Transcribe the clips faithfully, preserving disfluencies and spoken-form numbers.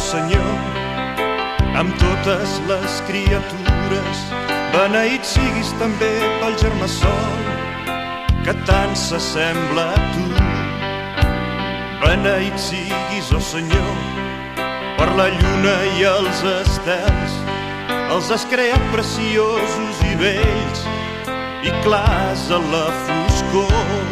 Senyor, amb totes les criatures. Beneït siguis també pel germà sol, que tant s'assembla a tu. Beneït siguis, oh Senyor, per la lluna i els estels. Els has creat preciosos i bells i clars a la foscor.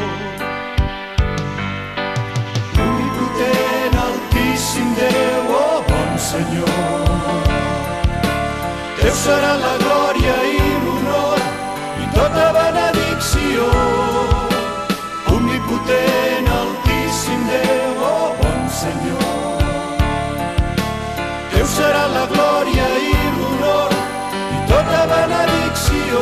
Omnipotent, altíssim Déu, oh bon Senyor, Teu serà la glòria i l'honor i tota benedicció. Omnipotent, altíssim Déu, oh bon Senyor, Teu serà la glòria i l'honor i tota benedicció.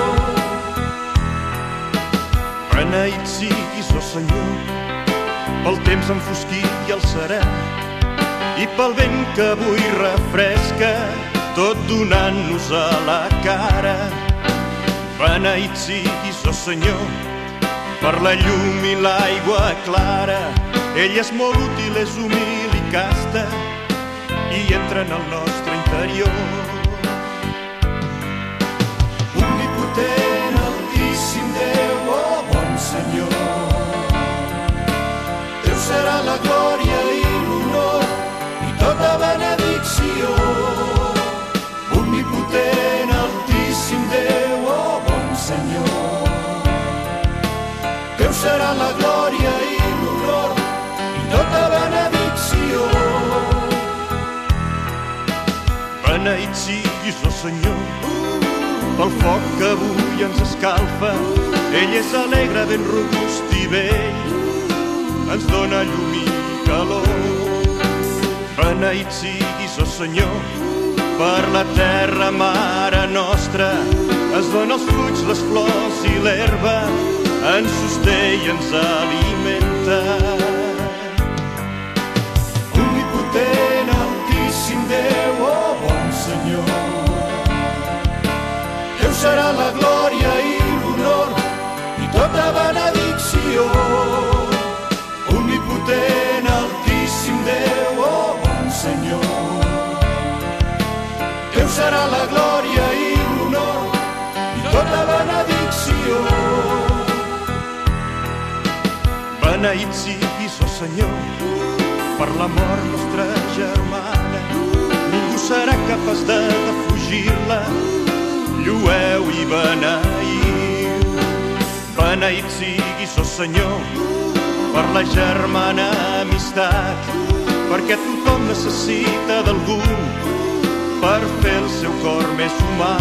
Beneït siguis, oh Senyor, pel temps enfosquit i el serè, i pel vent que avui refresca, tot donant-nos a la cara. Beneït siguis, oh Senyor, per la llum i l'aigua clara. Ell és molt útil, és humil i casta, i entra en el nostre interior. Omnipotent, altíssim Déu, oh bon Senyor, Teu serà la glòria i l'honor i tota benedicció. Omnipotent, altíssim Déu, oh bon Senyor, Teu serà la glòria i l'honor i tota benedicció. Beneït siguis, oh Senyor, pel foc que avui ens escalfa. Ell és alegre, ben robust i vell, ens dóna llum i calor. Beneït siguis, oh Senyor, per la terra, mare nostra. Ens dóna els fruits, les flors i l'herba, ens sosté i ens alimenta. Omnipotent, altíssim Déu, oh bon Senyor, Teu serà la glòria i l'honor i tota benedicció. Omnipotent, altíssim Déu, oh bon Senyor, Teu serà la glòria i l'honor i tota benedicció. Beneït siguis, oh Senyor, per la mort nostra germana. Ningú serà capaç de defugir-la. Llueu i beneïu. Beneït siguis, oh Senyor, per la germana amistat, perquè tothom necessita d'algú per fer el seu cor més humà.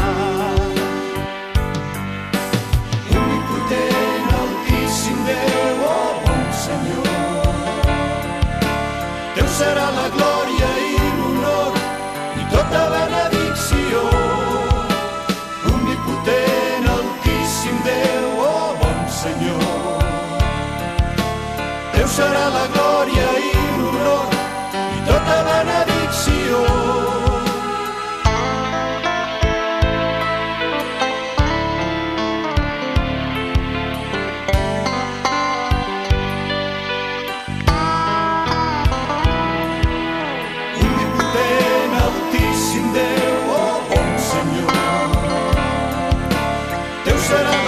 Omnipotent, altíssim Déu, oh bon Senyor, Teu serà la glòria i l'honor i tota benedicció. Omnipotent, altíssim Déu, oh bon Senyor, Teu serà la glòria i l'honor i tota benedicció. Omnipotent, altíssim Déu, oh bon Senyor, Teu serà la